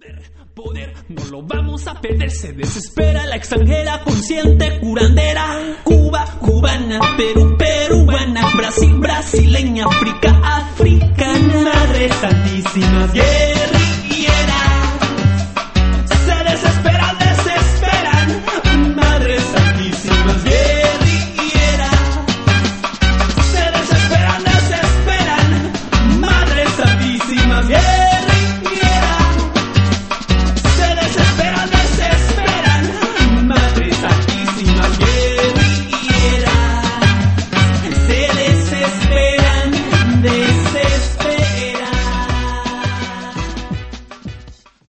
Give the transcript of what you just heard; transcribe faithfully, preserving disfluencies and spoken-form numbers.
Poder, poder, no lo vamos a perder. Se desespera la extranjera consciente curandera. Cuba, cubana, Perú, peruana, Brasil, brasileña, África, africana. Madre Santísima, yeah.